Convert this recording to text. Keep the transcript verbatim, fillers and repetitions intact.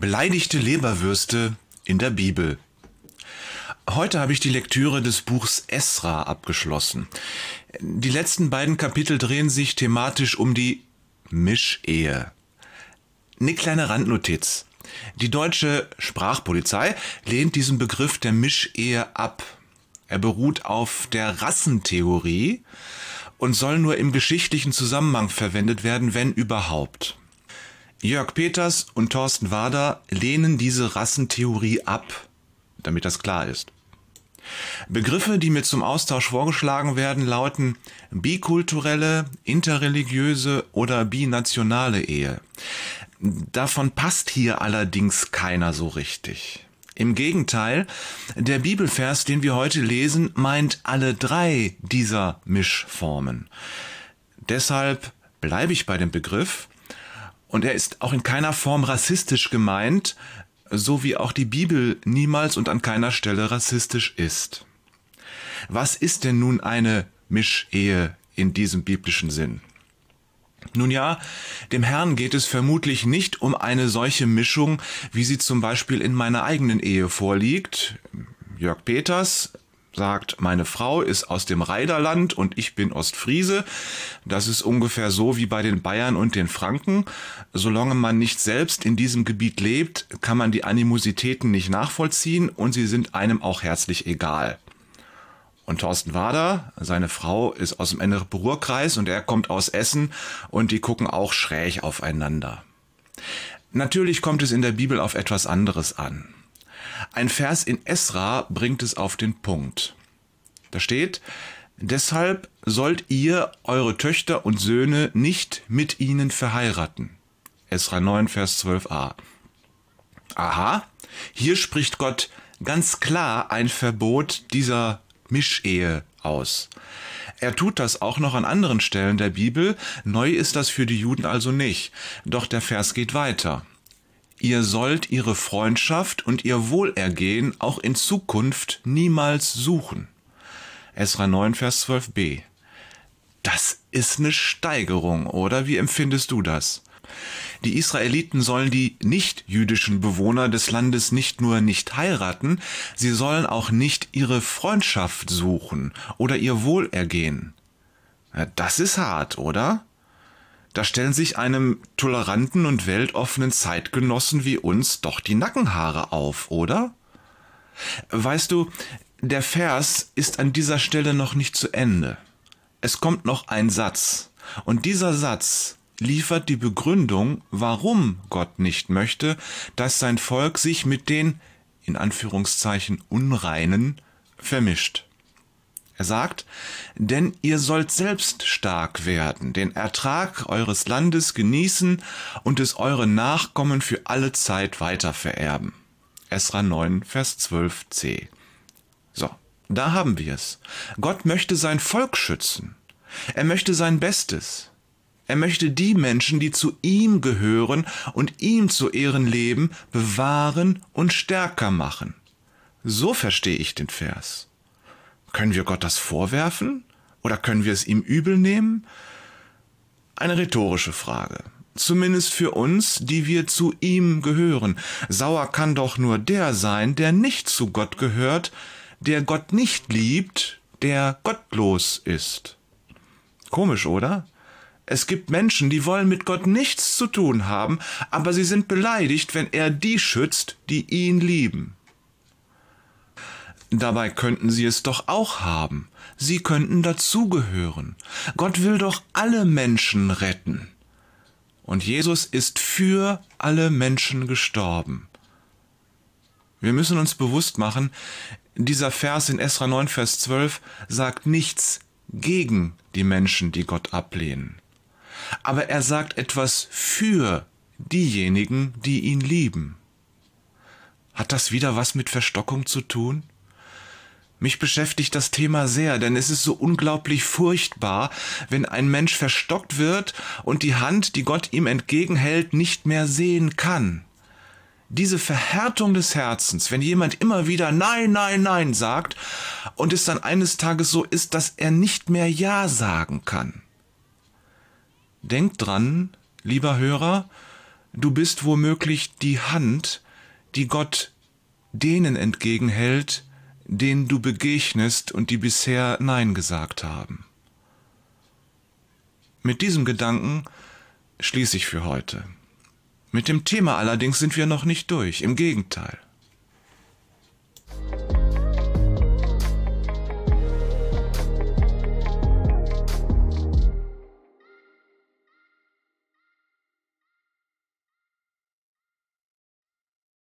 Beleidigte Leberwürste in der Bibel. Heute habe ich die Lektüre des Buchs Esra abgeschlossen. Die letzten beiden Kapitel drehen sich thematisch um die Mischehe. Eine kleine Randnotiz. Die deutsche Sprachpolizei lehnt diesen Begriff der Mischehe ab. Er beruht auf der Rassentheorie und soll nur im geschichtlichen Zusammenhang verwendet werden, wenn überhaupt. Jörg Peters und Thorsten Wader lehnen diese Rassentheorie ab, damit das klar ist. Begriffe, die mir zum Austausch vorgeschlagen werden, lauten bikulturelle, interreligiöse oder binationale Ehe. Davon passt hier allerdings keiner so richtig. Im Gegenteil, der Bibelvers, den wir heute lesen, meint alle drei dieser Mischformen. Deshalb bleibe ich bei dem Begriff, und er ist auch in keiner Form rassistisch gemeint, so wie auch die Bibel niemals und an keiner Stelle rassistisch ist. Was ist denn nun eine Mischehe in diesem biblischen Sinn? Nun ja, dem Herrn geht es vermutlich nicht um eine solche Mischung, wie sie zum Beispiel in meiner eigenen Ehe vorliegt. Jörg Peters sagt, meine Frau ist aus dem Rheiderland und ich bin Ostfriese. Das ist ungefähr so wie bei den Bayern und den Franken. Solange man nicht selbst in diesem Gebiet lebt, kann man die Animositäten nicht nachvollziehen und sie sind einem auch herzlich egal. Und Thorsten Wader, seine Frau, ist aus dem Ennepe-Ruhr-Kreis und er kommt aus Essen und die gucken auch schräg aufeinander. Natürlich kommt es in der Bibel auf etwas anderes an. Ein Vers in Esra bringt es auf den Punkt. Da steht, deshalb sollt ihr eure Töchter und Söhne nicht mit ihnen verheiraten. Esra neun, Vers zwölf a. Aha, hier spricht Gott ganz klar ein Verbot dieser Mischehe aus. Er tut das auch noch an anderen Stellen der Bibel. Neu ist das für die Juden also nicht. Doch der Vers geht weiter. Ihr sollt ihre Freundschaft und ihr Wohlergehen auch in Zukunft niemals suchen. Esra neun, Vers zwölf b. Das ist eine Steigerung, oder? Wie empfindest du das? Die Israeliten sollen die nicht-jüdischen Bewohner des Landes nicht nur nicht heiraten, sie sollen auch nicht ihre Freundschaft suchen oder ihr Wohlergehen. Das ist hart, oder? Da stellen sich einem toleranten und weltoffenen Zeitgenossen wie uns doch die Nackenhaare auf, oder? Weißt du, der Vers ist an dieser Stelle noch nicht zu Ende. Es kommt noch ein Satz, und dieser Satz liefert die Begründung, warum Gott nicht möchte, dass sein Volk sich mit den, in Anführungszeichen, Unreinen vermischt. Er sagt, denn ihr sollt selbst stark werden, den Ertrag eures Landes genießen und es euren Nachkommen für alle Zeit weitervererben. Esra neun, Vers zwölf c. So, da haben wir es. Gott möchte sein Volk schützen. Er möchte sein Bestes. Er möchte die Menschen, die zu ihm gehören und ihm zu Ehren leben, bewahren und stärker machen. So verstehe ich den Vers. Können wir Gott das vorwerfen? Oder können wir es ihm übel nehmen? Eine rhetorische Frage. Zumindest für uns, die wir zu ihm gehören. Sauer kann doch nur der sein, der nicht zu Gott gehört, der Gott nicht liebt, der gottlos ist. Komisch, oder? Es gibt Menschen, die wollen mit Gott nichts zu tun haben, aber sie sind beleidigt, wenn er die schützt, die ihn lieben. Dabei könnten sie es doch auch haben. Sie könnten dazugehören. Gott will doch alle Menschen retten. Und Jesus ist für alle Menschen gestorben. Wir müssen uns bewusst machen, dieser Vers in Esra neun, Vers zwölf sagt nichts gegen die Menschen, die Gott ablehnen. Aber er sagt etwas für diejenigen, die ihn lieben. Hat das wieder was mit Verstockung zu tun? Mich beschäftigt das Thema sehr, denn es ist so unglaublich furchtbar, wenn ein Mensch verstockt wird und die Hand, die Gott ihm entgegenhält, nicht mehr sehen kann. Diese Verhärtung des Herzens, wenn jemand immer wieder Nein, Nein, Nein sagt und es dann eines Tages so ist, dass er nicht mehr Ja sagen kann. Denkt dran, lieber Hörer, Du bist womöglich die Hand, die Gott denen entgegenhält, denen du begegnest und die bisher Nein gesagt haben. Mit diesem Gedanken schließe ich für heute. Mit dem Thema allerdings sind wir noch nicht durch, im Gegenteil.